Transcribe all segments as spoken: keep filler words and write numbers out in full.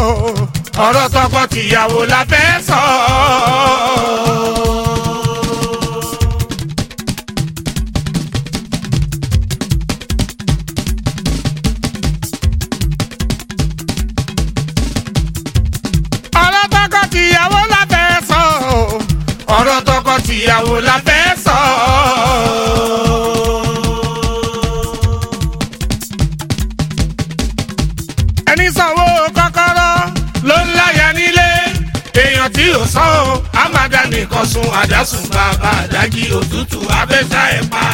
ọ̀rọ̀ tọkọ-tìyàwó la fẹ́ sọ. ọ̀rọ̀ tọkọ-tìyàwó la fẹ́ sọ. ọ̀rọ̀ tọkọ-tìyàwó la fẹ́ sọ. ẹni sanwó kọ́kọ́rọ́ ló ń láya nílé èèyàn tí ò sọ ọ́ amada nìkan sun àdásùn bàbá àdájí òtútù abẹ́sà ẹ̀ pa.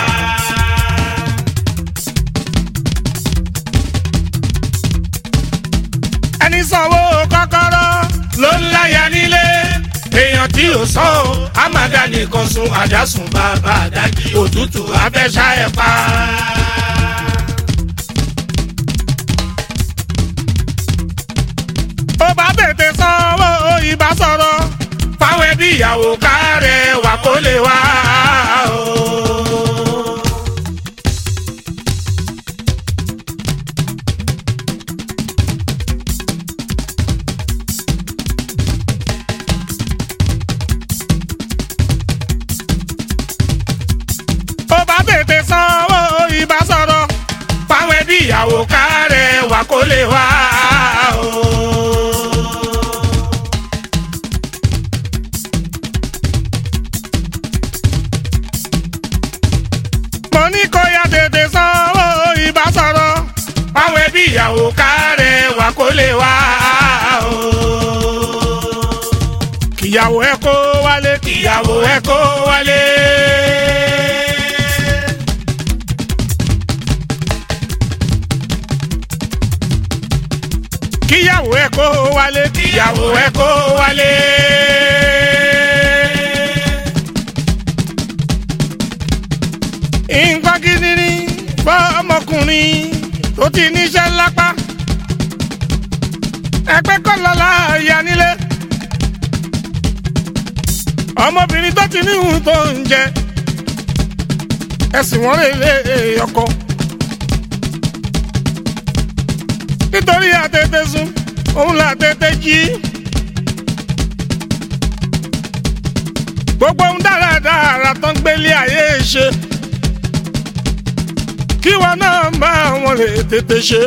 ẹni sanwó kọ́kọ́rọ́ ló ń láya nílé èèyàn tí ò sọ ọ́ amada nìkan sun àdásùn bàbá àdájí òtútù abẹ́sà ẹ̀ pa. ó bá tètè sanwó ìbá sọ̀rọ̀ fáwọn ẹbí ìyàwó kárẹ̀ wà kó lè wá o. ó bá tètè sanwó ìbá sọ̀rọ̀ fáwọn ẹbí ìyàwó kárẹ̀ wà kó lè wá o. ìyàwó kárẹ̀ wà kó lè wá o. kìyàwó ẹ kó wálé kìyàwó ẹ kó wálé. kíyàwó ẹ kó wálé kíyàwó ẹ kó wálé. nǹkan gidi ni fọ́mọkùnrin tó ti níṣẹ́ lápá ẹgbẹ́ kọ́ lọ́la ìyá nílé ọmọbìnrin tó ti níhùn tó ń jẹ ẹ̀sìn wọn lè lé ọkọ nítorí àtẹ̀tẹ̀ sùn òun là tẹ̀tẹ̀ jí gbogbo ohun dáradára tó ń gbélé ayé ṣe kí wọn náà bá wọn lè tètè ṣe.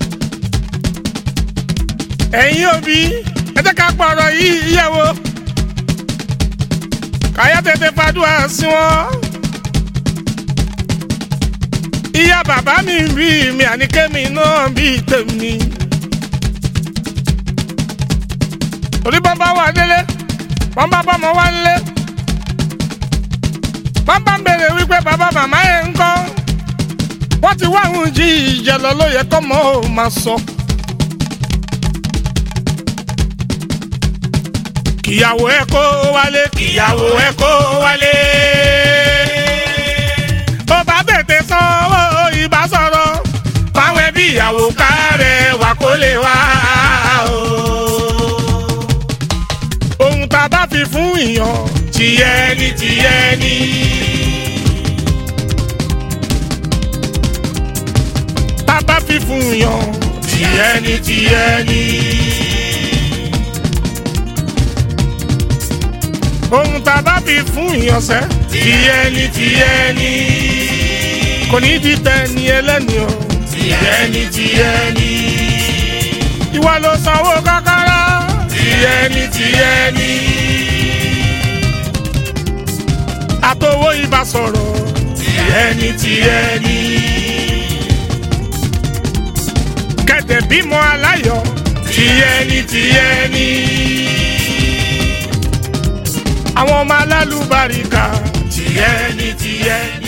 ẹ̀yin òbí ẹ jẹ́ ká pọ̀rọ̀ yìí yẹ̀wò káyà tètè fàdúrà sí wọn. ìyá bàbá mi bí mi àníkémi náà bí tèmi. torí bọ́n bá wà délé bọ́n bá bọ́mọ wá nílé bọ́n bá ń bèrè wípé bàbá màmá yẹn ń kọ́ wọ́n ti wá àwọn jí ìjẹ lọ ló yẹ kọ́ mọ́ ò máa sọ. kìyàwó ẹ kó wálé kìyàwó ẹ kó wálé. ó bá tètè sanwó ìbá sọ̀rọ̀ fáwọn ẹbí ìyàwó kárẹ̀ wà kó lè wá o. ohun tá a bá fi fún ìyàn tìyẹ ni tìyẹ ni. bá fi fún yàn tìyẹ ni tìyẹ ni. ohun tá a bá fi fún yàn sẹ́ tìyẹ ni tìyẹ ni. kò ní di tẹni ẹlẹ́ni o tìyẹ ni tìyẹ ni. ìwọ ló sanwó kọ́kọ́rọ́ tìyẹ ni tìyẹ ni. àtowó ibà sọ̀rọ̀ tìyẹ ni tìyẹ ni. kẹ̀dẹ̀ bímọ aláyọ̀ tìyẹ ni tìyẹ ni. àwọn ọmọ alálùbáríkà tìyẹ ni tìyẹ ni.